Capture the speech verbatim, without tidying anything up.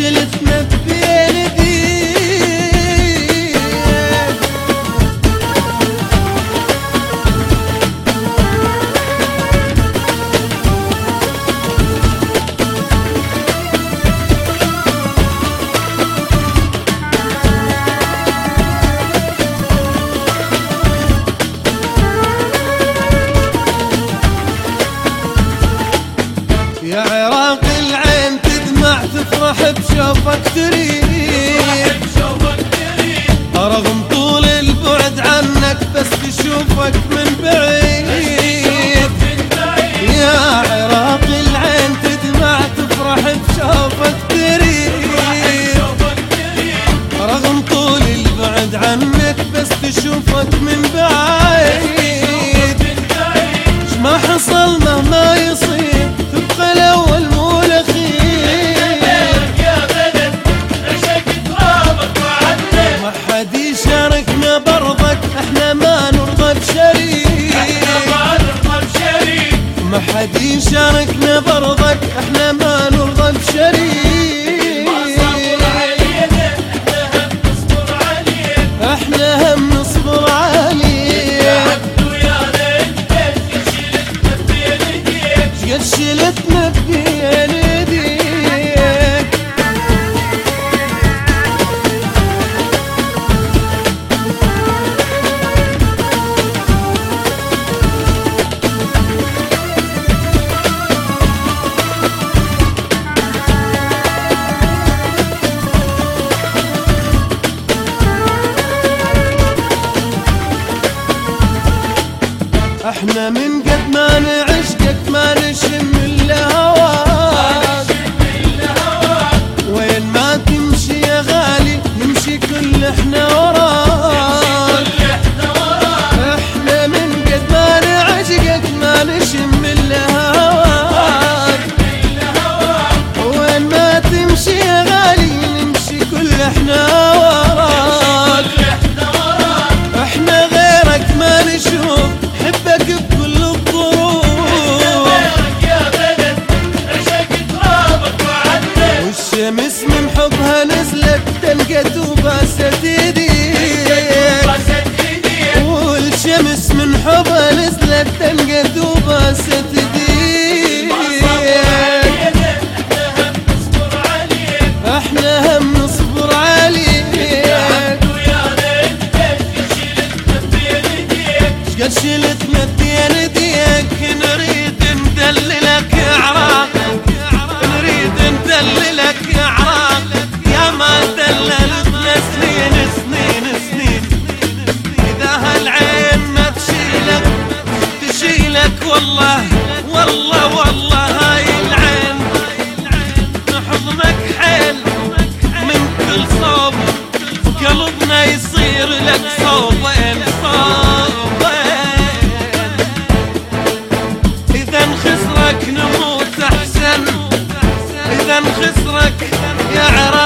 شلتنا بين ايديك. يا عراق العين تدمع تفرح بشوفك تريد، رغم طول البعد عنك بس تشوفك من بعيد. يا عراق العين تدمع تفرح بشوفك تريد، رغم طول البعد عنك بس تشوفك من بعيد. ما حصل مهما يصير تبقى الأول مو الأخير. يا بلد عشق ترابك وعدك، ما حد يشاركنا برضك احنا ما نرضى بشريك. ما نرضى بشريك، ما حد يشاركنا برضك احنا ما نرضى بشريك. ما صبر علينا احنا هم احنا هم نصبر عليك. نصبر عليك. عبد ويا ليت شلتنا بين ايديك. قد شلتنا بين ايديك. احنا من قد ما نعشقك ما نشم الا هواك. وين ما تمشي يا غالي نمشي كل احنا وراك. احنا من قد ما نعشقك ما نشم الا هواك. وين ما تمشي يا غالي نمشي كل احنا وراك. احنا غيرك ما نشوف حبك بكل الظروف. يا بلد عشق ترابك وعدك، والشمس من حبها نزلت تنقت وباست ايديك. والشمس من حبها نزلت تنقت وباست ايديك. احنا هم نصبر عليك. قد شلتنا بين ايديك. نريد ندللك يا عراق، نريد ندللك يا عراق. يا ما دللتنا سنين سنين سنين. اذا هالعين ما تشيلك تشيلك والله والله والله. هاي العين نحضنك حيل من كل صوب، قلبنا يصير لك صوبين صوبين. إذا خسرك نموت أحسن، إذا خسرك يا عراق.